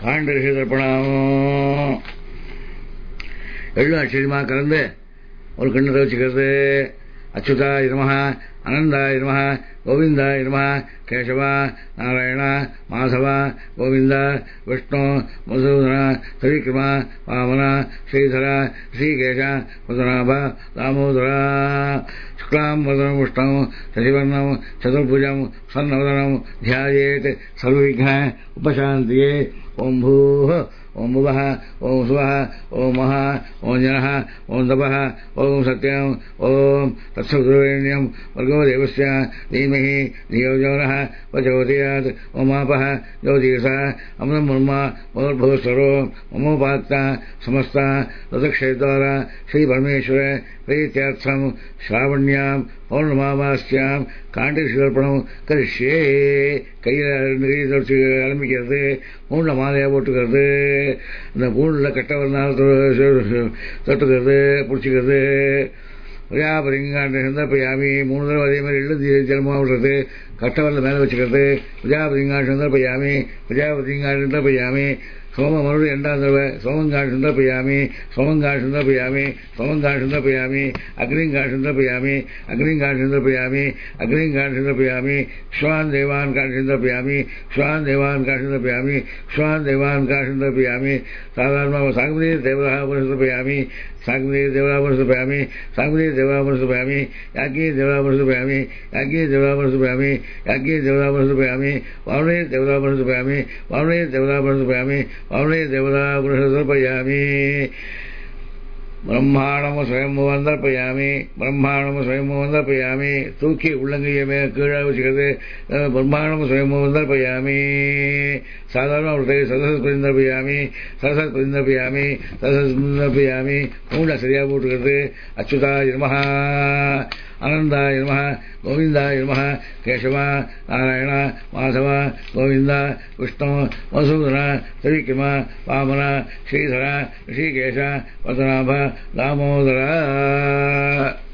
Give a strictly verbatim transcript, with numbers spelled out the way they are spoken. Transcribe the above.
காண்டரிஷி தர்ப்பணம். எள்ளு அச்சரியமா கலந்து ஒரு கிண்ணத்தை வச்சுக்கிறது. அச்சுதாய நமஹ, அனந்தாய நமஹ, கோவிந்தாய நமஹ, கேசவா, நாராயண, மாதவ, கோவிந்த, விஷ்ணு, மதுசூதன, திரிவிக்ரம, வாமன, ஸ்ரீதர, ஸ்ரீகேஷ, பத்மநாப, தாமோதர, சுக்லாம் வதனம் விஷ்ணு சசிவர்ணம் சதுர்புஜம் சன்னவதனம் தியாயேத் சர்வவிக்ன உபசாந்தியே. ஓம் பூஹ ஓம் புவः ஓம் சுவः ஓம் மஹ ஓம் ஜனः ஓம் தபः ஓம் சத்யம் ஓம் தத்சவிதுர்வरेण्यं भर्गो देवस्य धीमहि धियो यो नः प्रचोदयात्. ओमापः ज्योतिषः अमृतं ब्रह्म भूर्भुवस्सुरो ममोपात्ता समस्त तदक्षेत्रद्वारा श्रीपरमेश्वर प्रीत्यर्थं श्रावण्यां पौर्णमावास्यां காண்டரிஷிதர்ப்பணம் கரிஷ்யே. கையில் ஆரம்பிக்கிறது, பூண்டில் மாலையாக போட்டுக்கிறது, இந்த பூண்டில் கட்ட வரனால தொட்டுக்கிறது, பிடிச்சிக்கிறது. விஜயாபதிங்காண்ட சந்தர்ப்பயாமி மூணு தடவை அதே மாதிரி எழுதி ஜலமாக விடுறது, கட்டவரில் மேலே வச்சுக்கிறது. விஜயாபதிங்காண்ட சந்தர்ப்பயாமி விஜயாபதிங்காண்ட சந்தர்ப்பயாமி சோம மறுபடியும் இரண்டாம் தடவை சோமங்காடு சந்தர்ப்பயாமி சோமங்காடு சந்தர்ப்பயாமி சோமங்காடு சந்தர்ப்பயாமி அக்னிங்காடு சந்தர்ப்பயாமி அக்னிங்காடு சந்தர்ப்பயாமி அக்னிங்காடு சந்தர்ப்பயாமி ஸ்வான் தேவான் காடு சந்தர்ப்பயாமி ஸ்வான் தேவான் காடு சந்தர்ப்பயாமி ஸ்வான் தேவான் காடு சந்தர்ப்பயாமி. சாதாரணமாக சாகுமதி தேவதாபுர சந்தர்ப்பயாமி சாகுமதி தேவதாபுர சந்தர்ப்பயாமி சாகுமதி தேவதாபுர சந்தர்ப்பயாமி யாக்கி தேவதாபுர சந்தர்ப்பயாமி யாக்கி தேவதாபுர சந்தர்ப்பயாமி யாக்கி தேவதாபுர சந்தர்ப்பயாமி வாருணே தேவதாபுர சந்தர்ப்பயாமி வாருணே தேவதாபுர சந்தர்ப்பயாமி வாருணே தேவதாபுர சந்தர்ப்பயாமி. பிரம்மாணம ஸ்வயம் வந்தர்ப்பயாமி பிரம்மாணம ஸ்வயம் வந்தர்ப்பயாமி. தூக்கி உள்ளங்கையை மேல கீழே வச்சுக்கிறது. பிரம்மாணம ஸ்வயம் வந்தர்ப்பயாமி. சாதாரண சதசத் பிரிந்தர்ப்பயாமி சதசத் பிரிந்தர்ப்பயாமி சதசத் பிரிந்தர்ப்பயாமி. மூணு சரியா போட்டுக்கிறது. அச்சுதாய நமஹ, அனந்தாய நமஹ, கோவிந்தாய நமஹ, கேசவா, நாராயண, மாதவ, கோவிந்த, விஷ்ணு, மதுசூதன, திரிவிக்ரம, வாமன, ஸ்ரீதர, ரிஷிகேஷ, பத்மநாப, தாமோதர.